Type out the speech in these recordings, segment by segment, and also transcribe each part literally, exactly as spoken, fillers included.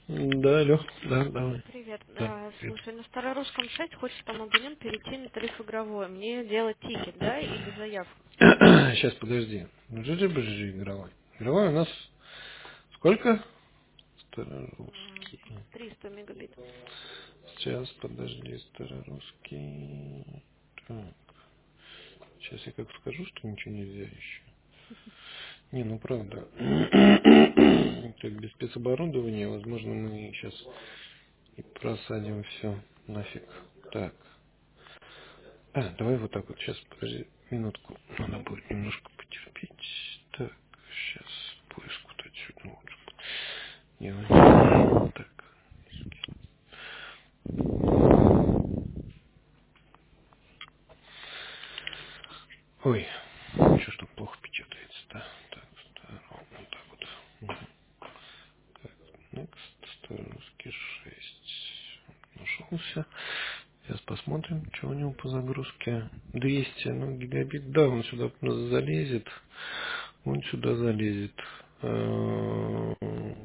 Да, алло, да, давай. Привет. Да, А, привет. слушай, на Старорусском шесть хочет там абонент перейти на тариф игровой. Мне делать тикет, да, или заявку? Сейчас, подожди. Бжижи, бжижи, игровой. Игровой у нас сколько? М, Старорусский. триста мегабит. Сейчас, подожди, старорусский. Так, сейчас я как скажу, что ничего нельзя еще. Не, ну правда. Так, без спецоборудования, возможно, мы сейчас и просадим все нафиг. Так. А, давай вот так вот. Сейчас, подожди, минутку. Надо будет немножко потерпеть. Так, сейчас поиск вот отсюда лучше делать. Так. Ой, что ж тут плохо печатается, да? Так, старо, вот так вот. Мгм. Так, next, старорусский шесть. Нашелся. Сейчас посмотрим, что у него по загрузке. двести, ну, гигабит, да, он сюда залезет. Он сюда залезет. Э,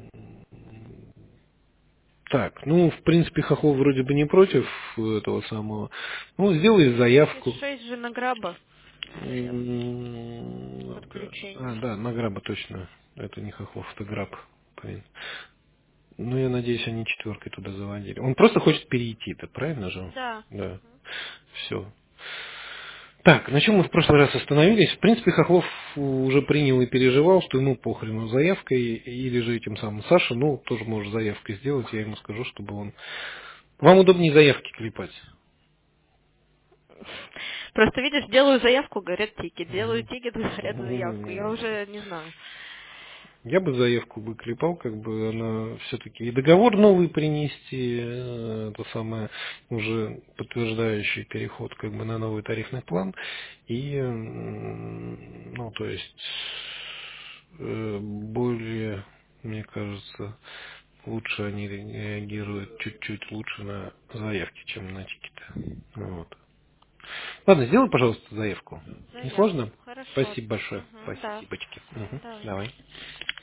Так, ну, в принципе, Хохол вроде бы не против этого самого. Ну, сделай заявку. шесть же на граба стоят М, А, подключение. да, на граба точно. Это не Хохлов, это граб. Блин. Ну, я надеюсь, они четверкой туда заводили. Он просто хочет перейти, это правильно же? Да. Да. Все. Так, на чем мы в прошлый раз остановились? В принципе, Хохлов уже принял и переживал, что ему похрену заявкой, или же этим самым Саша, ну, тоже может заявкой сделать, я ему скажу, чтобы он... Вам удобнее заявки клепать. Просто видишь, делаю заявку, говорят тикет. Делаю Мгм. тикет, говорят заявку. Я Не-не-не. уже не знаю. Я бы заявку бы клепал, как бы она все-таки и договор новый принести, э, это самое уже подтверждающий переход как бы на новый тарифный план, и м, ну то есть э, более, мне кажется, лучше они реагируют чуть-чуть лучше на заявки, чем на тикеты. Вот. Ладно, сделай, пожалуйста, заявку. Не Заявку. сложно? Хорошо. Спасибо большое. Угу, да. Спасибочки. Мгм. Давай. Давай.